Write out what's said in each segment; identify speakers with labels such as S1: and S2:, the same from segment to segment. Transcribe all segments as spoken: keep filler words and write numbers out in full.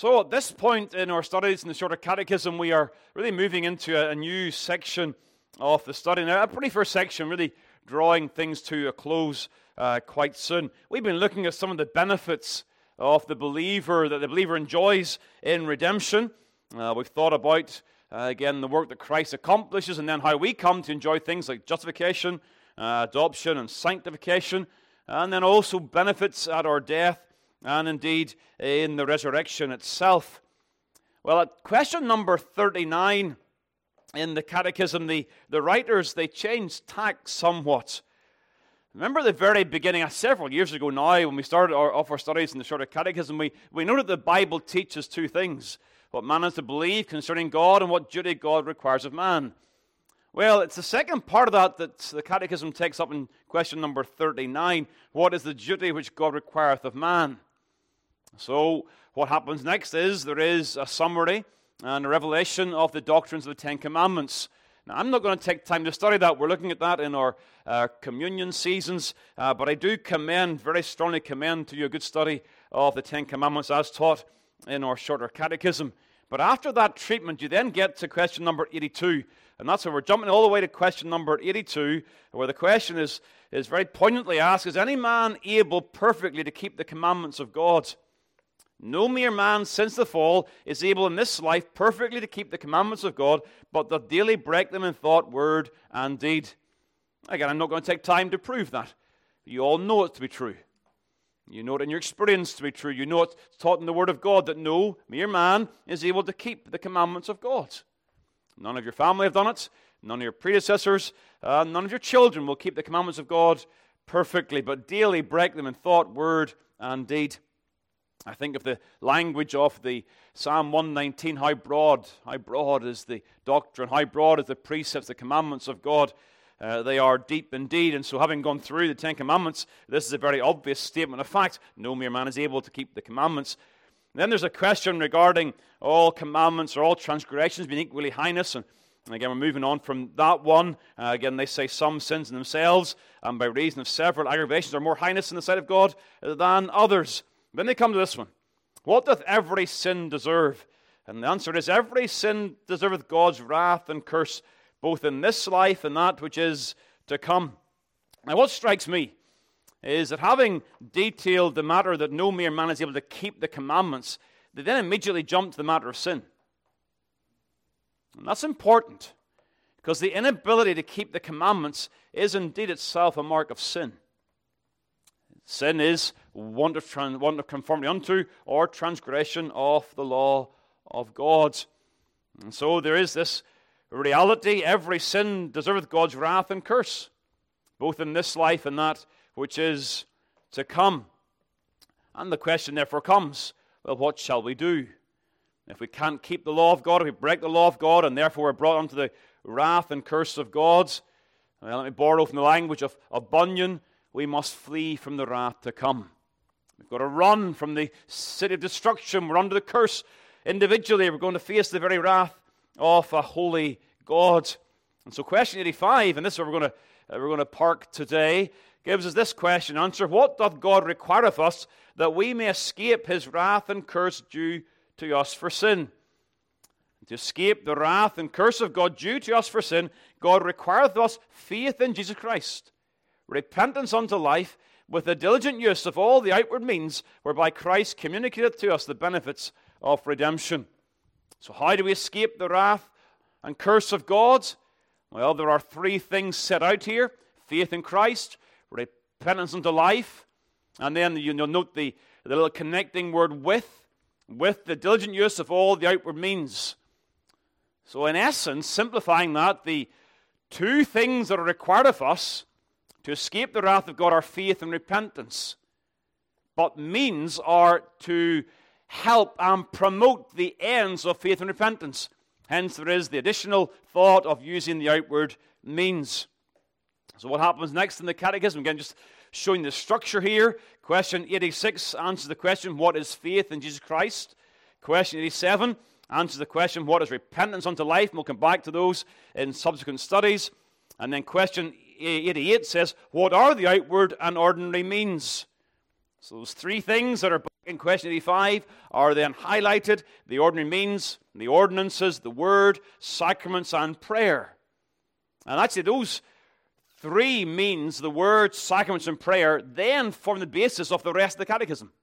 S1: So at this point in our studies in the Shorter Catechism, we are really moving into a, a new section of the study. Now, a pretty first section, really drawing things to a close uh, quite soon. We've been looking at some of the benefits of the believer, that the believer enjoys in redemption. Uh, we've thought about, uh, again, the work that Christ accomplishes, and then how we come to enjoy things like justification, uh, adoption, and sanctification, and then also benefits at our death, and indeed in the resurrection itself. Well, at question number thirty-nine in the Catechism, the, the writers, they changed tack somewhat. Remember the very beginning, uh, several years ago now, when we started our, off our studies in the Shorter Catechism, we, we know that the Bible teaches two things: what man is to believe concerning God and what duty God requires of man. Well, it's the second part of that that the Catechism takes up in question number thirty-nine. What is the duty which God requireth of man? So, what happens next is there is a summary and a revelation of the doctrines of the Ten Commandments. Now, I'm not going to take time to study that. We're looking at that in our uh, communion seasons. Uh, but I do commend, very strongly commend to you a good study of the Ten Commandments as taught in our Shorter Catechism. But after that treatment, you then get to question number eighty-two. And that's where we're jumping all the way to question number eighty-two, where the question is, is very poignantly asked: is any man able perfectly to keep the commandments of God? No mere man since the fall is able in this life perfectly to keep the commandments of God, but doth daily break them in thought, word, and deed. Again, I'm not going to take time to prove that. You all know it to be true. You know it in your experience to be true. You know it's taught in the Word of God that no mere man is able to keep the commandments of God. None of your family have done it. None of your predecessors, uh, none of your children will keep the commandments of God perfectly, but daily break them in thought, word, and deed. I think of the language of the Psalm one nineteen, how broad, how broad is the doctrine, how broad is the precepts, the commandments of God. Uh, they are deep indeed, and so having gone through the Ten Commandments, this is a very obvious statement of fact. No mere man is able to keep the commandments. And then there's a question regarding all commandments or all transgressions being equally heinous, and, and again we're moving on from that one. Uh, again, they say some sins in themselves, and by reason of several aggravations, are more heinous in the sight of God than others. Then they come to this one: what doth every sin deserve? And the answer is, every sin deserveth God's wrath and curse, both in this life and that which is to come. Now, what strikes me is that having detailed the matter that no mere man is able to keep the commandments, they then immediately jump to the matter of sin. And that's important, because the inability to keep the commandments is indeed itself a mark of sin. Sin is want of, trans- want of conformity unto or transgression of the law of God. And so there is this reality: every sin deserveth God's wrath and curse, both in this life and that which is to come. And the question therefore comes, well, what shall we do? If we can't keep the law of God, if we break the law of God, and therefore we're brought under the wrath and curse of God, well, let me borrow from the language of, of Bunyan: we must flee from the wrath to come. We've got to run from the city of destruction. We're under the curse individually. We're going to face the very wrath of a holy God. And so question eighty-five, and this is where we're going to, uh, we're going to park today, gives us this question answer: what doth God require of us that we may escape his wrath and curse due to us for sin? To escape the wrath and curse of God due to us for sin, God requireth of us faith in Jesus Christ, repentance unto life, with the diligent use of all the outward means whereby Christ communicateth to us the benefits of redemption. So how do we escape the wrath and curse of God? Well, there are three things set out here: faith in Christ, repentance unto life, and then you'll note the, the little connecting word with, with the diligent use of all the outward means. So in essence, simplifying that, the two things that are required of us to escape the wrath of God are faith and repentance. But means are to help and promote the ends of faith and repentance. Hence, there is the additional thought of using the outward means. So what happens next in the Catechism? Again, just showing the structure here. Question eighty-six answers the question, what is faith in Jesus Christ? Question eighty-seven answers the question, what is repentance unto life? And we'll come back to those in subsequent studies. And then question eighty-eight says, what are the outward and ordinary means? So those three things that are in question eighty-five are then highlighted: the ordinary means, the ordinances, the word, sacraments, and prayer. And actually those three means, the word, sacraments, and prayer, then form the basis of the rest of the catechism.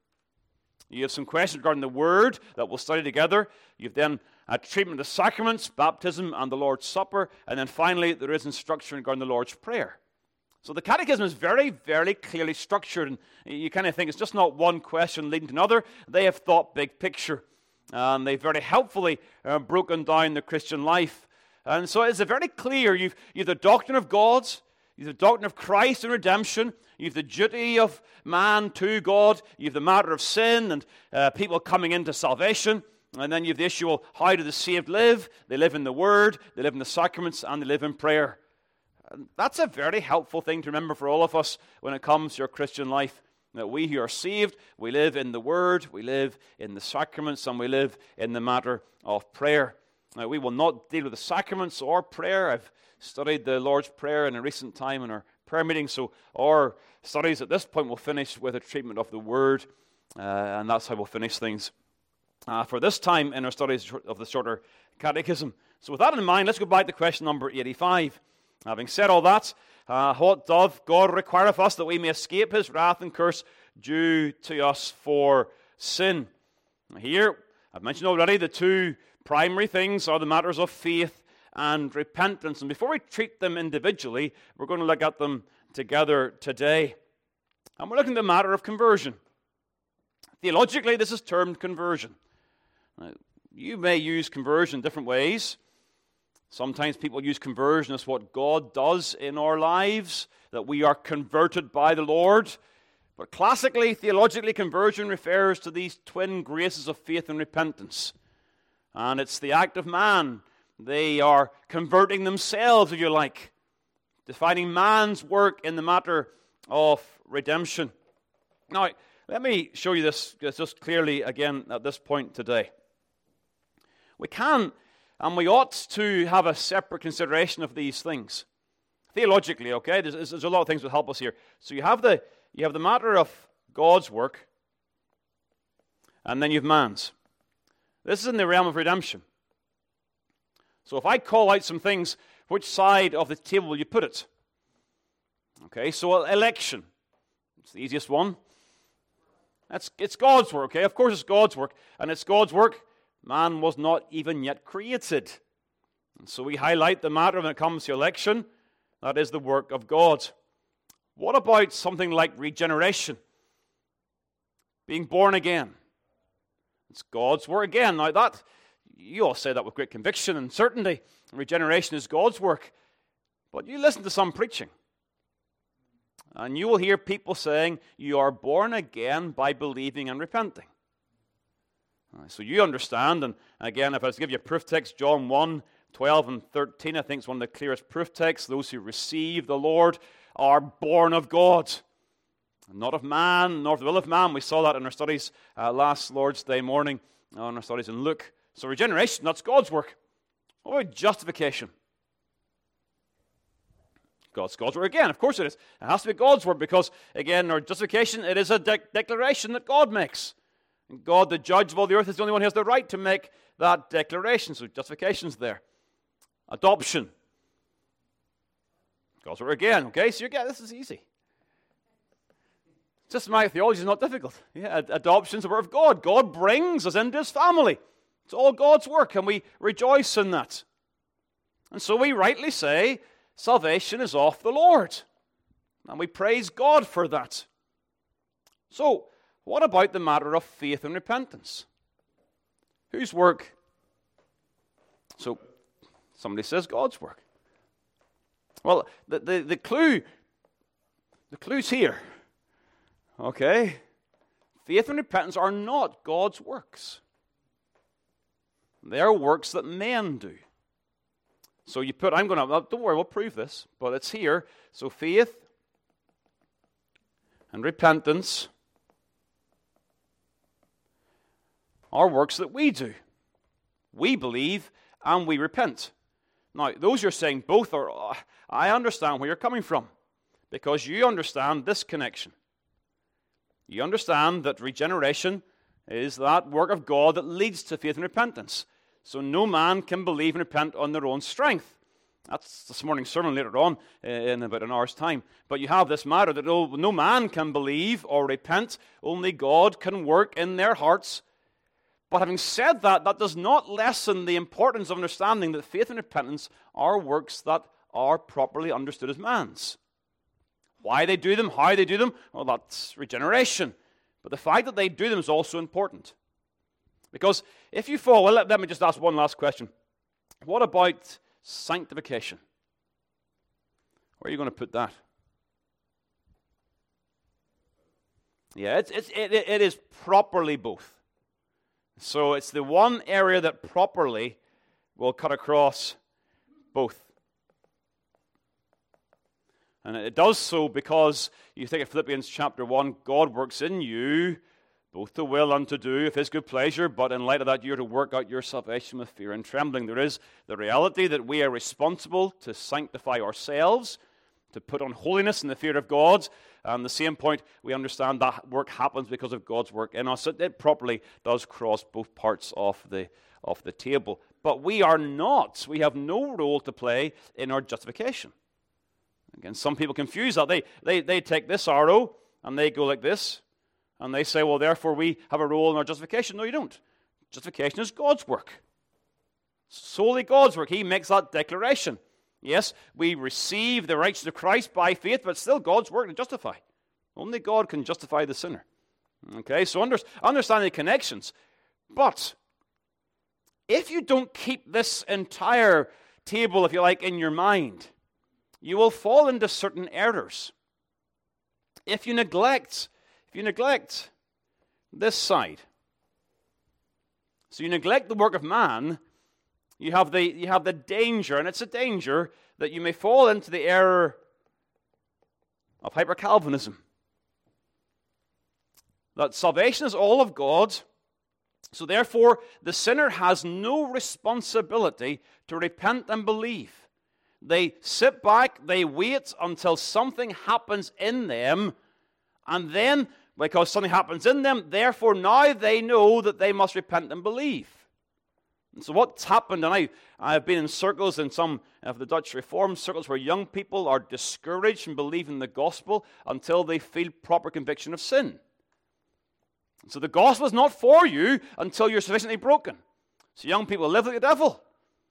S1: You have some questions regarding the word that we'll study together. You've then a treatment of the sacraments, baptism, and the Lord's Supper. And then finally, there is instruction regarding the Lord's Prayer. So the catechism is very, very clearly structured. And you kind of think it's just not one question leading to another. They have thought big picture. And they've very helpfully uh, broken down the Christian life. And so it's a very clear. You've, you've the doctrine of God. You've the doctrine of Christ and redemption. You've the duty of man to God. You've the matter of sin and uh, people coming into salvation. And then you've the issue of how do the saved live? They live in the Word, they live in the sacraments, and they live in prayer. And that's a very helpful thing to remember for all of us when it comes to your Christian life. That we who are saved, we live in the Word, we live in the sacraments, and we live in the matter of prayer. Now, we will not deal with the sacraments or prayer. I've studied the Lord's Prayer in a recent time in our prayer meeting, so our studies at this point will finish with a treatment of the Word, uh, and that's how we'll finish things uh, for this time in our studies of the shorter catechism. So with that in mind, let's go back to question number eighty-five. Having said all that, uh, what doth God require of us that we may escape his wrath and curse due to us for sin? Here, I've mentioned already the two primary things are the matters of faith and repentance. And before we treat them individually, we're going to look at them together today. And we're looking at the matter of conversion. Theologically, this is termed conversion. Now, you may use conversion in different ways. Sometimes people use conversion as what God does in our lives, that we are converted by the Lord. But classically, theologically, conversion refers to these twin graces of faith and repentance. And it's the act of man. They are converting themselves, if you like, defining man's work in the matter of redemption. Now, let me show you this just clearly again at this point today. We can and we ought to have a separate consideration of these things. Theologically, okay? There's, there's a lot of things that help us here. So you have the you have the matter of God's work, and then you have man's. This is in the realm of redemption. So if I call out some things, which side of the table will you put it? Okay, so election. It's the easiest one. That's it's God's work, okay? Of course it's God's work, and it's God's work. Man was not even yet created. And so we highlight the matter when it comes to election. That is the work of God. What about something like regeneration? Being born again. It's God's work again. Now that, you all say that with great conviction and certainty. Regeneration is God's work. But you listen to some preaching, and you will hear people saying, you are born again by believing and repenting. So you understand, and again, if I was to give you a proof text, John one, twelve and thirteen, I think is one of the clearest proof texts. Those who receive the Lord are born of God, not of man, nor of the will of man. We saw that in our studies uh, last Lord's Day morning, uh, in our studies in Luke. So regeneration, that's God's work. What about justification? God's God's work again. Of course it is. It has to be God's work because, again, our justification, it is a de- declaration that God makes. And God, the judge of all the earth, is the only one who has the right to make that declaration. So justification's there. Adoption. God's work again. Okay, so you get this is easy. Systematic theology is not difficult. Yeah, adoption's the work of God. God brings us into his family. It's all God's work, and we rejoice in that. And so we rightly say, salvation is of the Lord. And we praise God for that. So, what about the matter of faith and repentance? Whose work? So, somebody says God's work. Well, the, the, the clue, the clue's here. Okay? Faith and repentance are not God's works. They are works that men do. So you put, I'm going to, don't worry, we'll prove this, but it's here. So faith and repentance are works that we do. We believe and we repent. Now, those you're saying both are, I understand where you're coming from, because you understand this connection. You understand that regeneration is that work of God that leads to faith and repentance. So no man can believe and repent on their own strength. That's this morning's sermon later on in about an hour's time. But you have this matter that no, no man can believe or repent. Only God can work in their hearts. But having said that, that does not lessen the importance of understanding that faith and repentance are works that are properly understood as man's. Why they do them, how they do them, well, that's regeneration. But the fact that they do them is also important. Because if you fall, well, let, let me just ask one last question. What about sanctification? Where are you going to put that? Yeah, it's, it's, it, it is properly both. So it's the one area that properly will cut across both. And it does so because you think of Philippians chapter one, God works in you both to will and to do of his good pleasure, but in light of that, you're to work out your salvation with fear and trembling. There is the reality that we are responsible to sanctify ourselves, to put on holiness in the fear of God. And the same point, we understand that work happens because of God's work in us. It, it properly does cross both parts of the, of the table. But we are not, we have no role to play in our justification. Again, some people confuse that. They, they, they take this arrow and they go like this. And they say, well, therefore we have a role in our justification. No, you don't. Justification is God's work. Solely God's work. He makes that declaration. Yes, we receive the righteousness of Christ by faith, but still God's work to justify. Only God can justify the sinner. Okay, so under, understand the connections. But if you don't keep this entire table, if you like, in your mind, you will fall into certain errors. If you neglect If you neglect this side, so you neglect the work of man, you have the you have the danger, and it's a danger that you may fall into the error of hyper-Calvinism. That salvation is all of God, so therefore the sinner has no responsibility to repent and believe. They sit back, they wait until something happens in them, and then, because something happens in them, therefore now they know that they must repent and believe. And so what's happened, and I, I've been in circles, in some of the Dutch Reformed circles, where young people are discouraged from believing the gospel until they feel proper conviction of sin. And so the gospel is not for you until you're sufficiently broken. So young people live like the devil.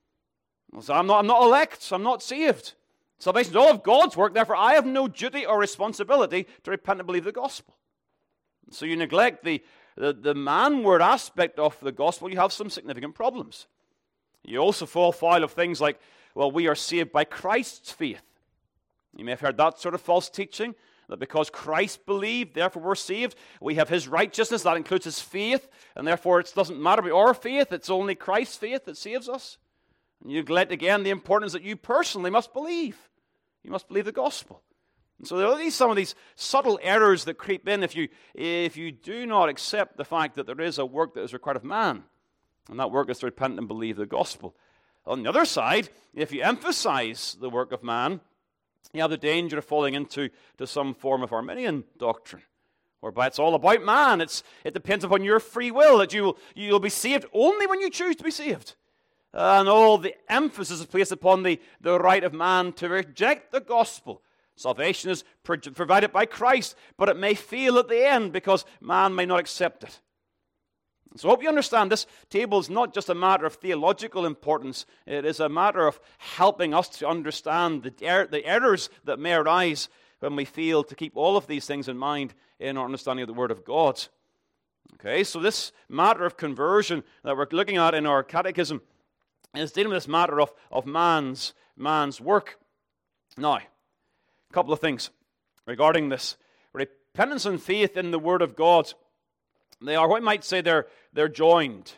S1: So I'm not, I'm not elect, so I'm not saved. Salvation is all of God's work, therefore I have no duty or responsibility to repent and believe the gospel. So you neglect the, the, the manward aspect of the gospel, you have some significant problems. You also fall foul of things like, well, we are saved by Christ's faith. You may have heard that sort of false teaching, that because Christ believed, therefore we're saved. We have his righteousness, that includes his faith, and therefore it doesn't matter about our faith, it's only Christ's faith that saves us. And you neglect again the importance that you personally must believe. You must believe the gospel. And so there are these, some of these subtle errors that creep in if you, if you do not accept the fact that there is a work that is required of man. And that work is to repent and believe the gospel. On the other side, if you emphasize the work of man, you have the danger of falling into to some form of Arminian doctrine, whereby it's all about man. It's, it depends upon your free will, that you will, you'll be saved only when you choose to be saved. And all the emphasis is placed upon the, the right of man to reject the gospel. Salvation is pro- provided by Christ, but it may fail at the end because man may not accept it. So I hope you understand this table is not just a matter of theological importance. It is a matter of helping us to understand the, er- the errors that may arise when we fail to keep all of these things in mind in our understanding of the Word of God. Okay, so this matter of conversion that we're looking at in our catechism is dealing with this matter of, of man's, man's work. Now, a couple of things regarding this. Repentance and faith in the Word of God, they are, what you might say, they're, they're joined.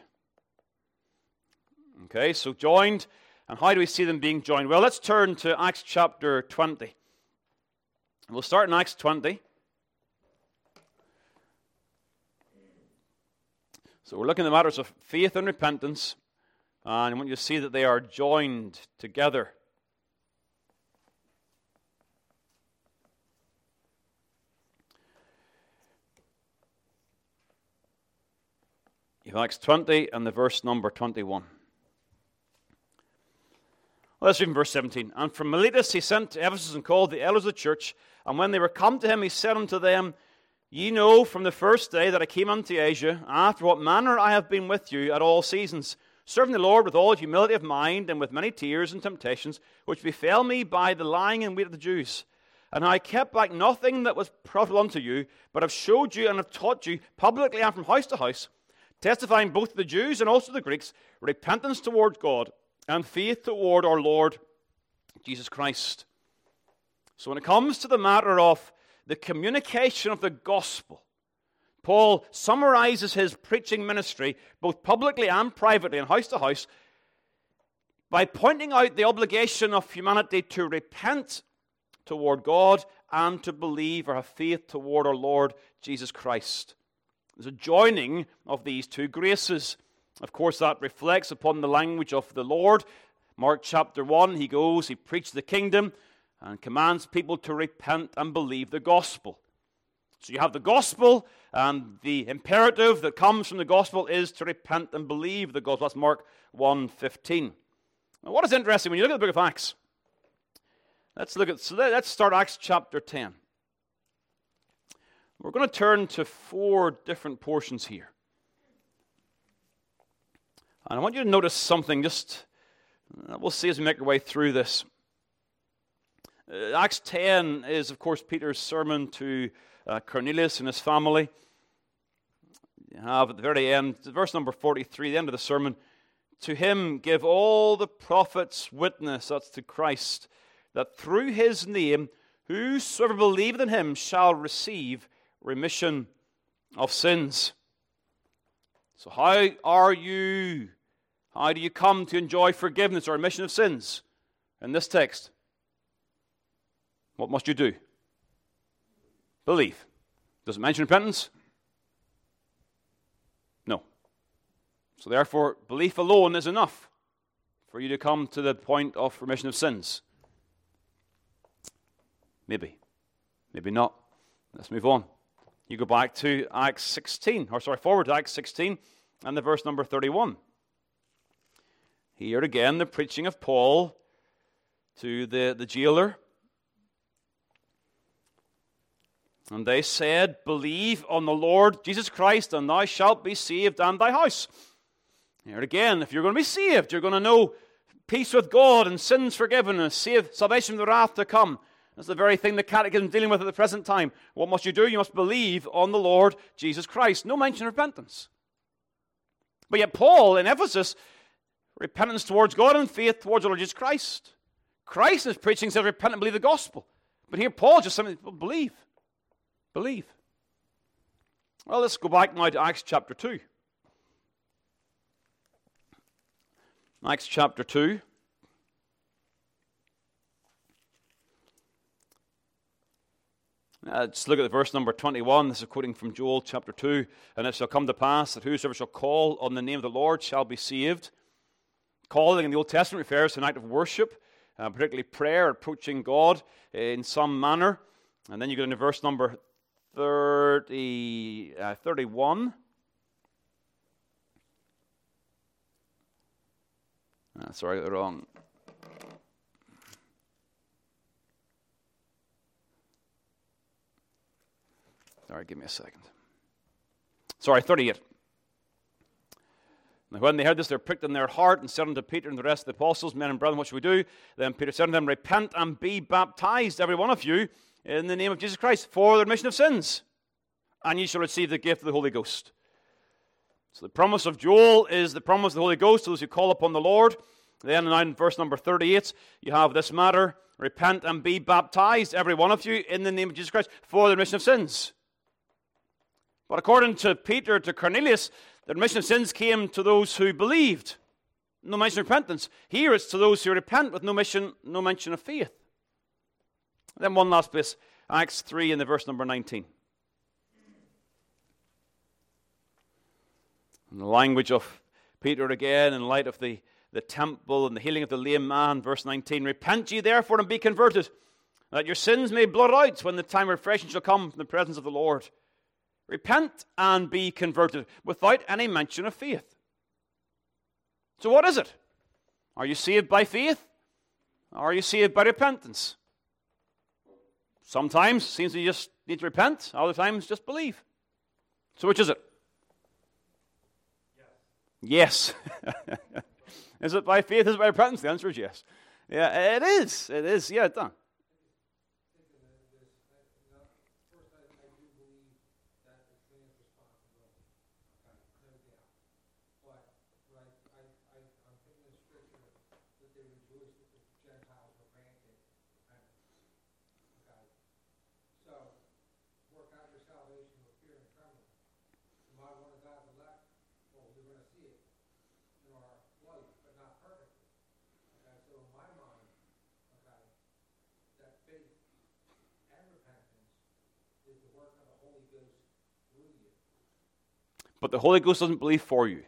S1: Okay, so joined, and how do we see them being joined? Well, let's turn to Acts chapter twenty. We'll start in Acts twenty. So we're looking at the matters of faith and repentance, and I want you to see that they are joined together. You have Acts twenty and the verse number twenty-one. Let's read from verse seventeen. And from Miletus he sent to Ephesus and called the elders of the church. And when they were come to him, he said unto them, Ye know from the first day that I came unto Asia, after what manner I have been with you at all seasons, serving the Lord with all humility of mind, and with many tears and temptations, which befell me by the lying in wait of the Jews. And I kept back nothing that was profitable unto you, but have showed you and have taught you publicly and from house to house, testifying both to the Jews and also to the Greeks, repentance toward God, and faith toward our Lord Jesus Christ. So when it comes to the matter of the communication of the gospel, Paul summarizes his preaching ministry, both publicly and privately and house to house, by pointing out the obligation of humanity to repent toward God and to believe or have faith toward our Lord Jesus Christ. There's a joining of these two graces. Of course, that reflects upon the language of the Lord. Mark chapter one, he goes, he preaches the kingdom and commands people to repent and believe the gospel. So you have the gospel, and the imperative that comes from the gospel is to repent and believe the gospel. That's Mark one fifteen. Now, what is interesting, when you look at the book of Acts, let's look at, so let's start Acts chapter ten. We're going to turn to four different portions here. And I want you to notice something, just, we'll see as we make our way through this. Uh, Acts ten is, of course, Peter's sermon to uh, Cornelius and his family. You have at the very end, verse number forty-three, the end of the sermon, to him give all the prophets witness, that's to Christ, that through his name, whosoever believeth in him shall receive remission of sins. So how are you, how do you come to enjoy forgiveness or remission of sins? In this text, what must you do? Believe. Does it mention repentance? No. So therefore, belief alone is enough for you to come to the point of remission of sins. Maybe. Maybe not. Let's move on. You go back to Acts sixteen, or sorry, forward to Acts sixteen, and the verse number thirty-one. Here again, the preaching of Paul to the, the jailer. And they said, Believe on the Lord Jesus Christ, and thou shalt be saved and thy house. Here again, if you're going to be saved, you're going to know peace with God and sins forgiven and save, salvation from the wrath to come. That's the very thing the Catechism is dealing with at the present time. What must you do? You must believe on the Lord Jesus Christ. No mention of repentance. But yet Paul in Ephesus, repentance towards God and faith towards the Lord Jesus Christ. Christ in his preaching says repent and believe the gospel. But here Paul just simply believe. Believe. Well, let's go back now to Acts chapter two. Acts chapter two. Uh, let's look at the verse number twenty-one. This is quoting from Joel chapter two. And it shall come to pass that whosoever shall call on the name of the Lord shall be saved. Calling in the Old Testament refers to an act of worship, uh, particularly prayer, approaching God in some manner. And then you get into verse number thirty, uh, thirty-one. Uh, sorry, I got it wrong. Sorry, give me a second. Sorry, thirty-eight. Now when they heard this, they were pricked in their heart and said unto Peter and the rest of the apostles, Men and brethren, what shall we do? Then Peter said unto them, Repent and be baptized, every one of you, in the name of Jesus Christ, for the remission of sins, and ye shall receive the gift of the Holy Ghost. So the promise of Joel is the promise of the Holy Ghost to those who call upon the Lord. Then in verse number thirty-eight, you have this matter, Repent and be baptized, every one of you, in the name of Jesus Christ, for the remission of sins. But according to Peter, to Cornelius, the remission of sins came to those who believed. No mention of repentance. Here it's to those who repent with no mention, no mention of faith. Then one last place, Acts three in the verse number nineteen. In the language of Peter again, in light of the, the temple and the healing of the lame man, verse nineteen, Repent ye therefore and be converted, that your sins may blot out when the time of refreshing shall come from the presence of the Lord. repent and be converted, without any mention of faith. So what is it? Are you saved by faith? Or are you saved by repentance? Sometimes it seems you just need to repent, other times just believe. So which is it? Yes. Yes. Is it by faith? Is it by repentance? The answer is yes. Yeah, it is. It is. Yeah, done. But the Holy Ghost doesn't believe for you.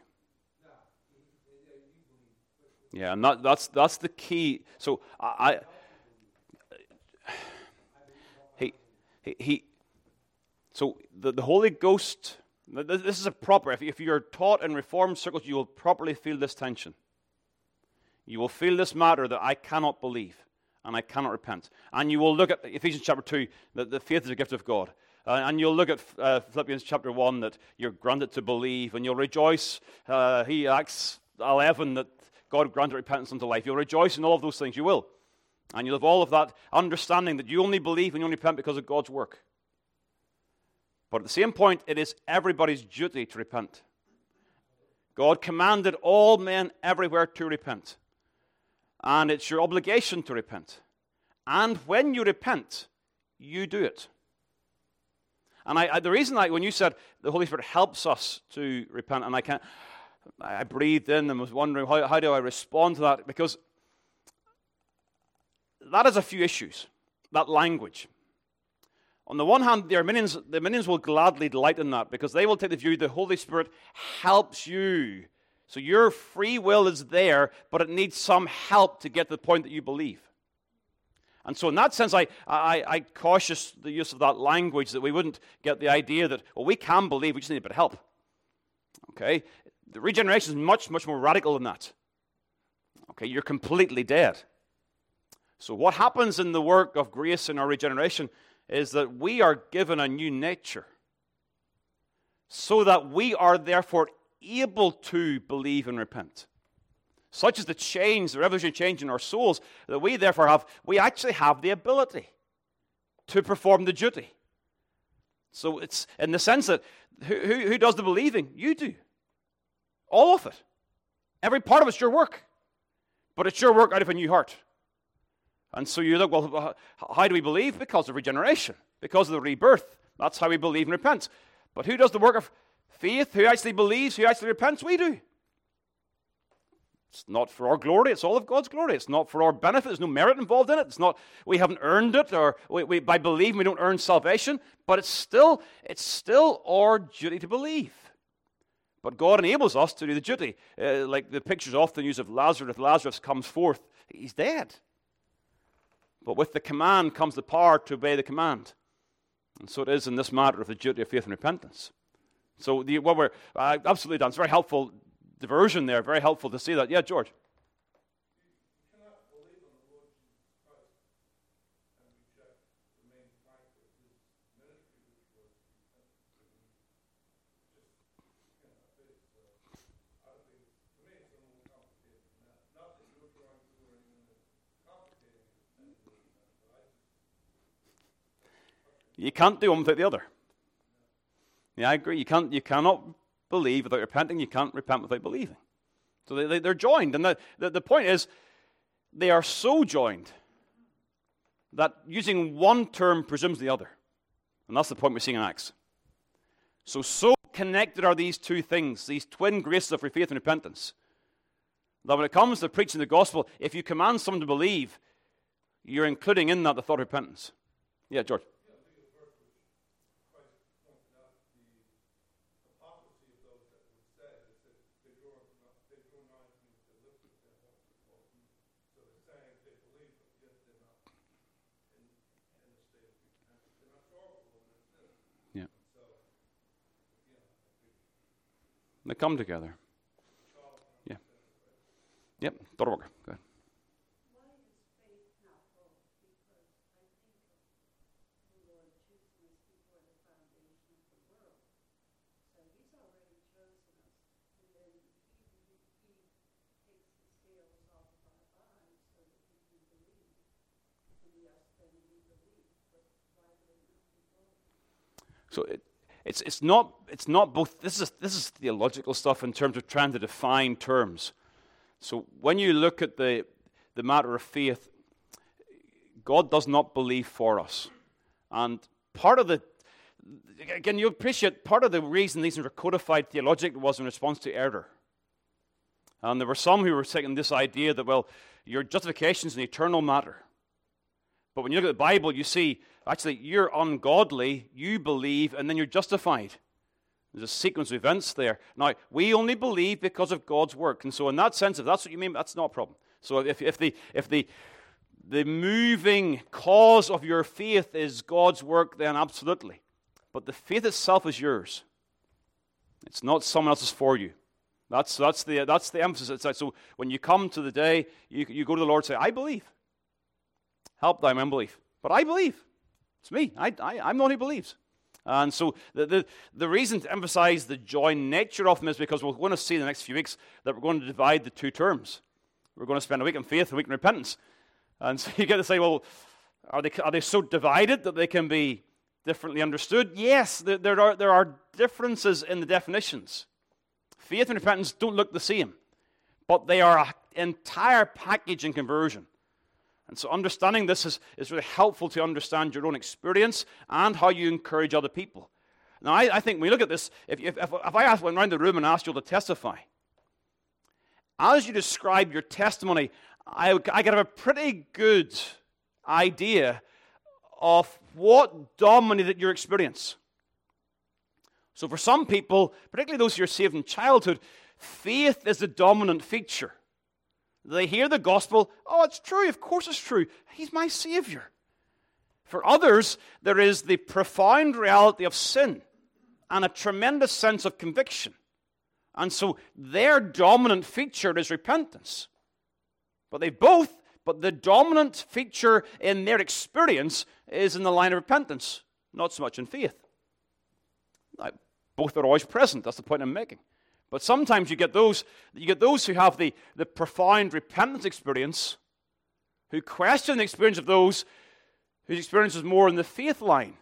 S1: Yeah, and that, that's that's the key. So I, I he, he he. So the, the Holy Ghost. This is a proper. If, if you're taught in Reformed circles, you will properly feel this tension. You will feel this matter that I cannot believe and I cannot repent. And you will look at Ephesians chapter two, that the faith is a gift of God. Uh, and you'll look at uh, Philippians chapter one, that you're granted to believe, and you'll rejoice. Uh, he Acts eleven, that God granted repentance unto life. You'll rejoice in all of those things. You will. And you'll have all of that understanding that you only believe and you only repent because of God's work. But at the same point, it is everybody's duty to repent. God commanded all men everywhere to repent. And it's your obligation to repent. And when you repent, you do it. And I, I, the reason, I, when you said the Holy Spirit helps us to repent, and I can't, I breathed in and was wondering how, how do I respond to that? Because that has a few issues, that language. On the one hand, the Arminians, the Arminians will gladly delight in that because they will take the view the Holy Spirit helps you. So your free will is there, but it needs some help to get to the point that you believe. And so in that sense, I, I, I cautious the use of that language, that we wouldn't get the idea that, well, we can believe, we just need a bit of help. Okay? The regeneration is much, much more radical than that. Okay? You're completely dead. So what happens in the work of grace in our regeneration is that we are given a new nature, so that we are therefore able to believe and repent. Such is the change, the revolutionary change in our souls, that we therefore have, we actually have the ability to perform the duty. So it's in the sense that who, who, who does the believing? You do. All of it. Every part of it's your work. But it's your work out of a new heart. And so you look, well, how do we believe? Because of regeneration. Because of the rebirth. That's how we believe and repent. But who does the work of faith? Who actually believes? Who actually repents? We do. It's not for our glory. It's all of God's glory. It's not for our benefit. There's no merit involved in it. It's not, we haven't earned it, or we, we, by believing we don't earn salvation. But it's still, it's still our duty to believe. But God enables us to do the duty. Uh, like the pictures often used of Lazarus. If Lazarus comes forth, he's dead. But with the command comes the power to obey the command. And so it is in this matter of the duty of faith and repentance. So the, what we're uh, absolutely done. It's very helpful diversion there. Very helpful to see that. Yeah, George. You can't do one without the other. Yeah, I agree. You can't. You cannot believe without repenting. You can't repent without believing. So they, they, they're joined. And the, the, the point is, they are so joined that using one term presumes the other. And that's the point we're seeing in Acts. So, so connected are these two things, these twin graces of faith and repentance, that when it comes to preaching the gospel, if you command someone to believe, you're including in that the thought of repentance. Yeah, George. They come together. Yeah. Yep. Daughter Walker, go ahead. So it, it's it's not it's not both. This is this is theological stuff in terms of trying to define terms. So when you look at the the matter of faith, God does not believe for us, and part of the again you appreciate part of the reason these were codified theologically was in response to error. And there were some who were taking this idea that, well, your justification is an eternal matter. But when you look at the Bible, you see, actually, you're ungodly, you believe, and then you're justified. There's a sequence of events there. Now, we only believe because of God's work. And so in that sense, if that's what you mean, that's not a problem. So if, if, the, if the, the moving cause of your faith is God's work, then absolutely. But the faith itself is yours. It's not someone else's for you. That's, that's, the, that's the emphasis. It's like, so when you come to the day, you, you go to the Lord and say, I believe. Help thy unbelief. But I believe. It's me. I, I, I'm the one who believes. And so the, the, the reason to emphasize the joint nature of them is because we're going to see in the next few weeks that we're going to divide the two terms. We're going to spend a week in faith and a week in repentance. And so you get to say, well, are they, are they so divided that they can be differently understood? Yes, there, there, are, there are differences in the definitions. Faith and repentance don't look the same, but they are an entire package in conversion. And so understanding this is, is really helpful to understand your own experience and how you encourage other people. Now, I, I think when we look at this, if, if, if, if I asked, went around the room and asked you to testify, as you describe your testimony, I, I get a pretty good idea of what dominated your experience. So for some people, particularly those who are saved in childhood, faith is the dominant feature. They hear the gospel, oh, it's true, of course it's true. He's my Savior. For others, there is the profound reality of sin and a tremendous sense of conviction. And so their dominant feature is repentance. But they both, but the dominant feature in their experience is in the line of repentance, not so much in faith. Now, both are always present, that's the point I'm making. But sometimes you get those you get those who have the, the profound repentance experience, who question the experience of those whose experience is more in the faith line.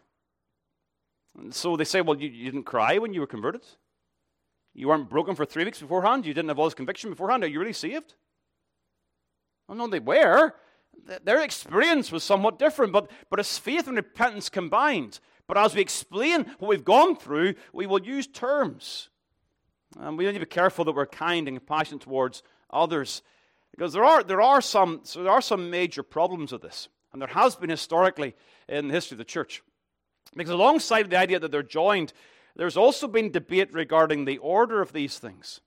S1: And so they say, well, you, you didn't cry when you were converted? You weren't broken for three weeks beforehand? You didn't have all this conviction beforehand? Are you really saved? Well, no, they were. Their experience was somewhat different, but, but it's faith and repentance combined. But as we explain what we've gone through, we will use terms. And we need to be careful that we're kind and compassionate towards others, because there are there are some so there are some major problems with this, and there has been historically in the history of the church. Because alongside the idea that they're joined, there's also been debate regarding the order of these things.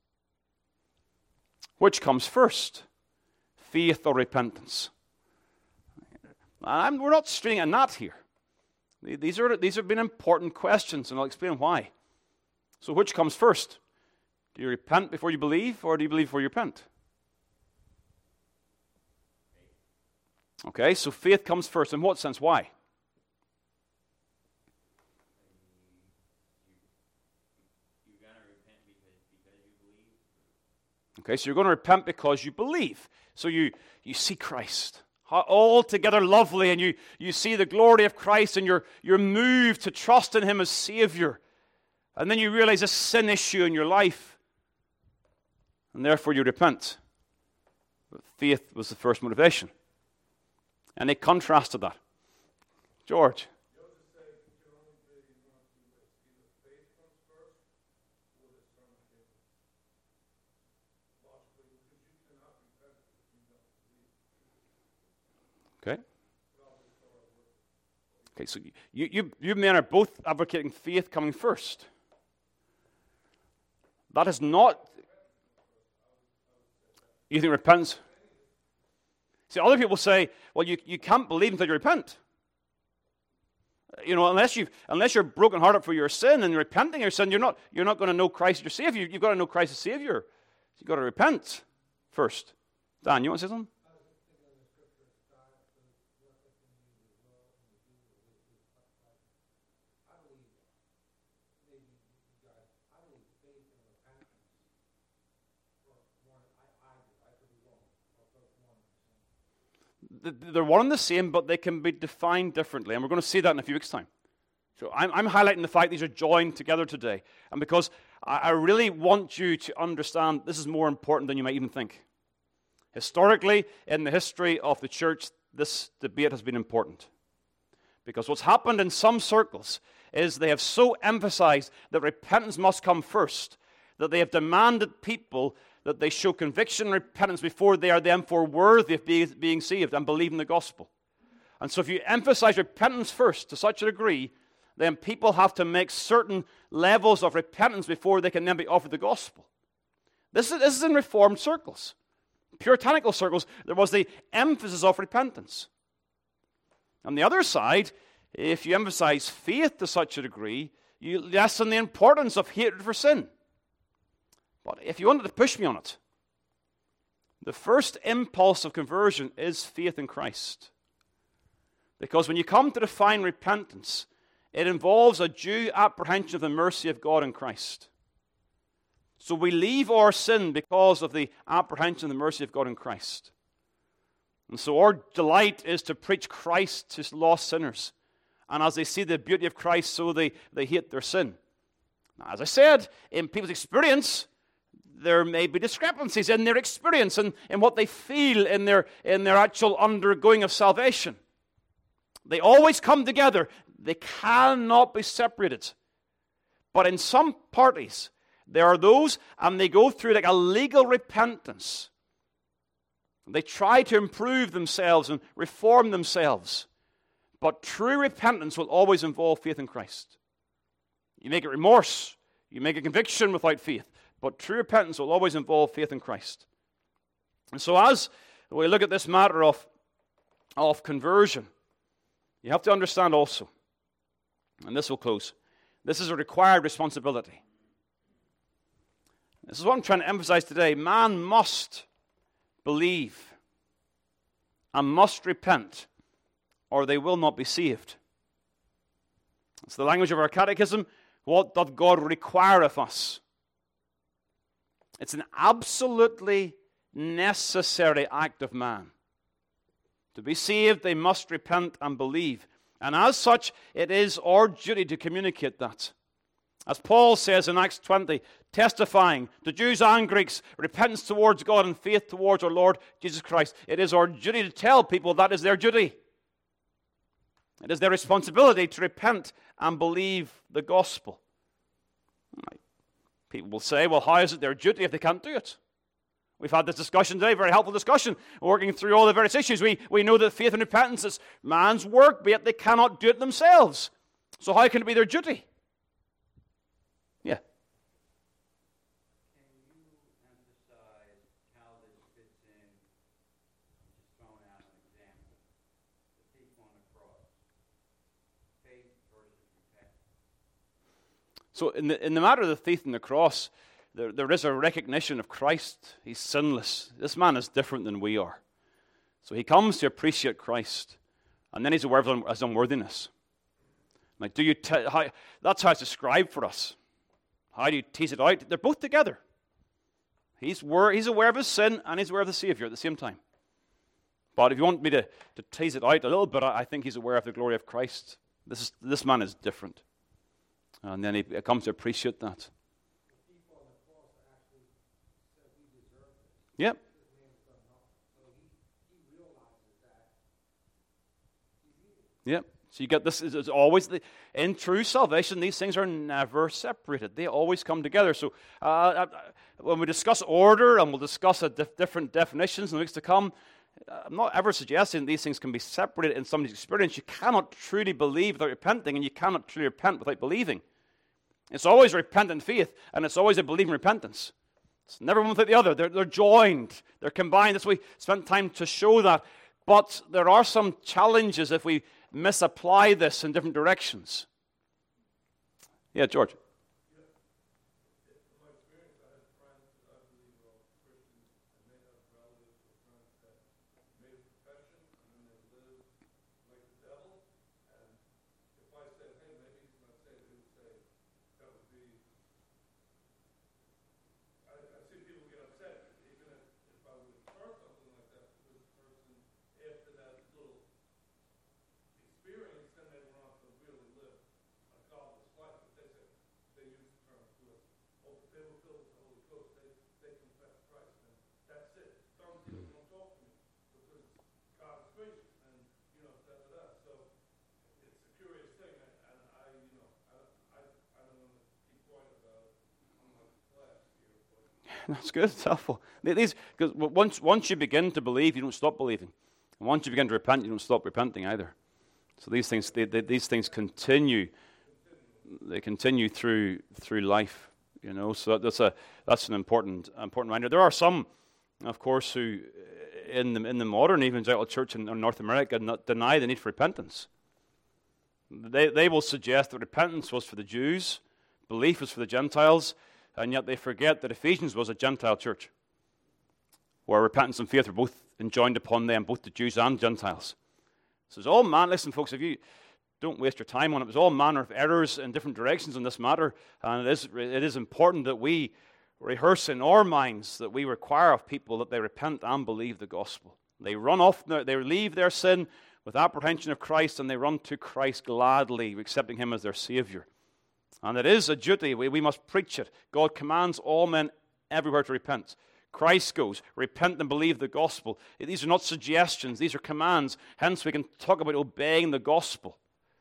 S1: Which comes first, faith or repentance? And we're not stringing a knot here. These are these have been important questions, and I'll explain why. So, which comes first? Do you repent before you believe, or do you believe before you repent? Okay, so faith comes first. In what sense? Why? Okay, so you're going to repent because you believe. So you, you see Christ. Altogether lovely, and you, you see the glory of Christ, and you're, you're moved to trust in Him as Savior. And then you realize a sin issue in your life. And therefore you repent. But faith was the first motivation. And they contrasted that. George. Okay. Okay, so you, you, you men are both advocating faith coming first. That is not... You think repentance? See, other people say, well, you, you can't believe until you repent. You know, unless you've unless you're brokenhearted for your sin and repenting your sin, you're not you're not going to know Christ as your Savior. You've got to know Christ as Savior. You've got to repent first. Dan, you want to say something? They're one and the same, but they can be defined differently. And we're going to see that in a few weeks' time. So I'm, I'm highlighting the fact these are joined together today. And because I, I really want you to understand this is more important than you might even think. Historically, in the history of the church, this debate has been important. Because what's happened in some circles is they have so emphasized that repentance must come first, that they have demanded people that they show conviction and repentance before they are therefore worthy of being, being saved and believing the gospel. And so if you emphasize repentance first to such a degree, then people have to make certain levels of repentance before they can then be offered the gospel. This is, this is in Reformed circles. Puritanical circles, there was the emphasis of repentance. On the other side, if you emphasize faith to such a degree, you lessen the importance of hatred for sin. But if you wanted to push me on it, the first impulse of conversion is faith in Christ. Because when you come to define repentance, it involves a due apprehension of the mercy of God in Christ. So we leave our sin because of the apprehension of the mercy of God in Christ. And so our delight is to preach Christ to lost sinners. And as they see the beauty of Christ, so they, they hate their sin. Now, as I said, in people's experience, there may be discrepancies in their experience and in what they feel in their, in their actual undergoing of salvation. They always come together. They cannot be separated. But in some parties, there are those, and they go through like a legal repentance. They try to improve themselves and reform themselves. But true repentance will always involve faith in Christ. You make it remorse. You make a conviction without faith. But true repentance will always involve faith in Christ. And so as we look at this matter of, of conversion, you have to understand also, and this will close, this is a required responsibility. This is what I'm trying to emphasize today. Man must believe and must repent, or they will not be saved. It's the language of our catechism. What doth God require of us? It's an absolutely necessary act of man. To be saved, they must repent and believe. And as such, it is our duty to communicate that. As Paul says in Acts twenty, testifying to Jews and Greeks, repentance towards God and faith towards our Lord Jesus Christ. It is our duty to tell people that is their duty. It is their responsibility to repent and believe the gospel. People will say, well, how is it their duty if they can't do it? We've had this discussion today, very helpful discussion, working through all the various issues. We, we know that faith and repentance is man's work, but yet they cannot do it themselves. So how can it be their duty? Yeah.
S2: Can you emphasize how this fits in? Just throwing out an example. The thief on the cross. Faith versus repentance.
S1: So in the, in the matter of the thief on the cross, There, there is a recognition of Christ. He's sinless. This man is different than we are. So he comes to appreciate Christ. And then he's aware of his unworthiness. Like, do you te- how, that's how it's described for us. How do you tease it out? They're both together. He's, wor- he's aware of his sin and he's aware of the Savior at the same time. But if you want me to, to tease it out a little bit, I think he's aware of the glory of Christ. This is, this man is different. And then he comes to appreciate that. Yep. Yep. So you get this, it's always, the, in true salvation, these things are never separated. They always come together. So uh, when we discuss order, and we'll discuss a dif- different definitions in the weeks to come, I'm not ever suggesting these things can be separated in somebody's experience. You cannot truly believe without repenting, and you cannot truly repent without believing. It's always a repentant faith, and it's always a believing repentance. It's never one without the other. They're, they're joined. They're combined. That's why we spent time to show that. But there are some challenges if we misapply this in different directions. Yeah, George. That's good. It's helpful. These, because once once you begin to believe, you don't stop believing. And once you begin to repent, you don't stop repenting either. So these things, they, they, these things continue. They continue through through life. You know. So that's a that's an important important reminder. There are some, of course, who in the in the modern evangelical church in North America not deny the need for repentance. They they will suggest that repentance was for the Jews, belief was for the Gentiles. And yet they forget that Ephesians was a Gentile church, where repentance and faith were both enjoined upon them, both the Jews and Gentiles. So it's all man. Listen, folks, if you don't waste your time on it, it's all manner of errors in different directions on this matter, and it is it is important that we rehearse in our minds that we require of people that they repent and believe the gospel. They run off, they leave their sin with apprehension of Christ, and they run to Christ gladly, accepting Him as their Savior. And it is a duty. We, we must preach it. God commands all men everywhere to repent. Christ goes, repent and believe the gospel. These are not suggestions. These are commands. Hence, we can talk about obeying the gospel.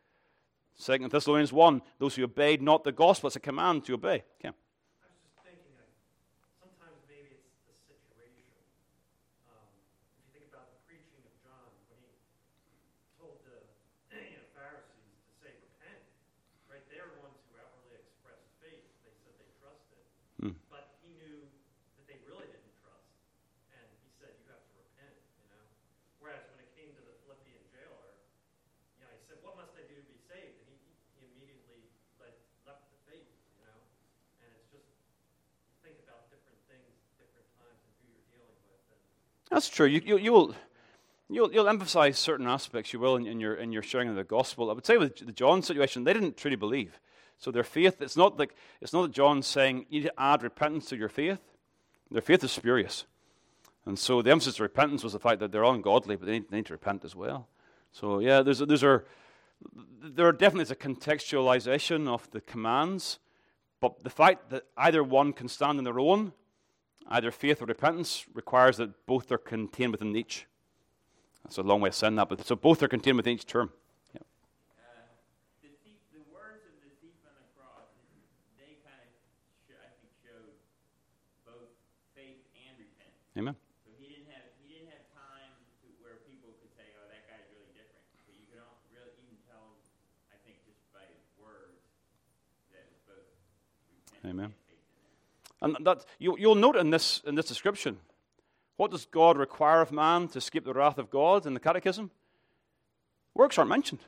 S1: Second Thessalonians one, those who obeyed not the gospel, it's a command to obey. Okay.
S3: I was just thinking that sometimes maybe it's the situation. Um, if you think about the preaching of John, when he told the you know, Pharisees to say repent, right? They're ones who outwardly expressed faith. They said they trusted.
S1: Hmm.
S3: But he knew that they really didn't trust. And he said, you have to repent, you know? Whereas when it came to the Philippian jailer, you know, he said, what must I do to be saved? And he, he immediately led, left the faith, you know? And it's just, you think about different things, different times, and who you're dealing with. And
S1: That's true. You, you, you'll, you'll, you'll emphasize certain aspects, you will, in, in, your, in your sharing of the gospel. I would say with the John situation, they didn't truly believe. So their faith, it's not like it's not that John's saying you need to add repentance to your faith. Their faith is spurious. And so the emphasis of repentance was the fact that they're ungodly, but they need, they need to repent as well. So yeah, there's, there's are, there definitely is a contextualization of the commands, but the fact that either one can stand on their own, either faith or repentance, requires that both are contained within each. That's a long way of saying that, but so both are contained within each term. Yeah.
S4: Uh, the, thief, the words of the thief on the cross, they kind of, sh- I think, showed both faith and repentance.
S1: Amen.
S4: So he didn't have he didn't have time to where people could say, "Oh, that guy's really different." But you could all really even tell, I think, just by his words, that it was both repentance
S1: Amen.
S4: and faith in there.
S1: And that you, you'll note in this in this description, what does God require of man to escape the wrath of God in the Catechism? Works aren't mentioned.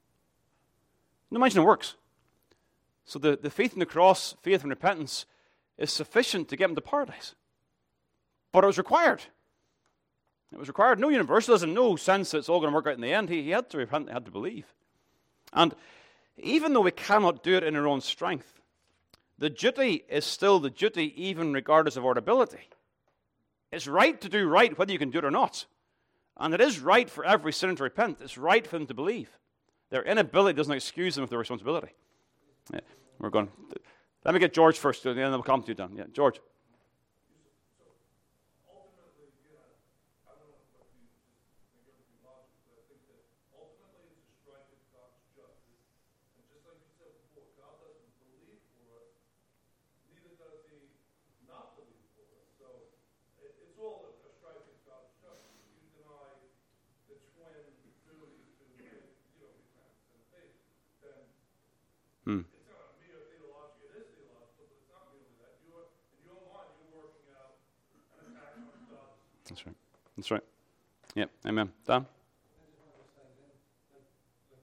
S1: No mention of works. So the, the faith in the cross, faith and repentance, is sufficient to get him to paradise. But it was required. It was required. No universalism, no sense that it's all going to work out in the end. He, he had to repent, he had to believe. And even though we cannot do it in our own strength, the duty is still the duty, even regardless of our ability. It's right to do right, whether you can do it or not. And it is right for every sinner to repent. It's right for them to believe. Their inability doesn't excuse them of their responsibility. Yeah, we're going. Let me get George first, and then we'll come to you, Dan. Yeah, George. Hmm. That's right. That's right. Yeah. Amen. Dan?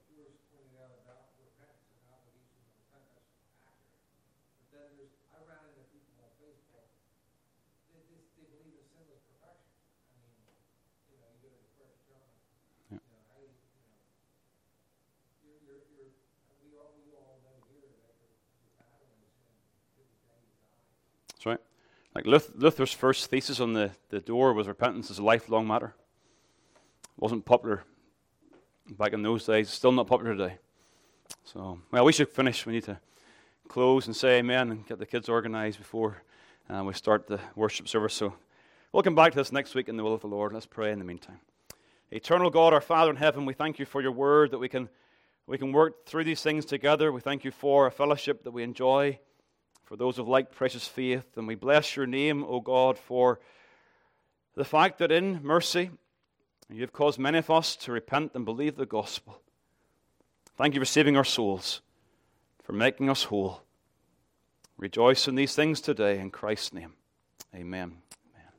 S1: Like Luth- Luther's first thesis on the, the door was repentance is a lifelong matter. It wasn't popular back in those days. It's still not popular today. So, well, we should finish. We need to close and say amen and get the kids organized before uh, we start the worship service. So we'll come back to this next week in the will of the Lord. Let's pray in the meantime. Eternal God, our Father in heaven, we thank you for your word, that we can we can work through these things together. We thank you for a fellowship that we enjoy, for those of like precious faith. And we bless your name, O God, for the fact that in mercy you have caused many of us to repent and believe the gospel. Thank you for saving our souls, for making us whole. Rejoice in these things today in Christ's name. Amen.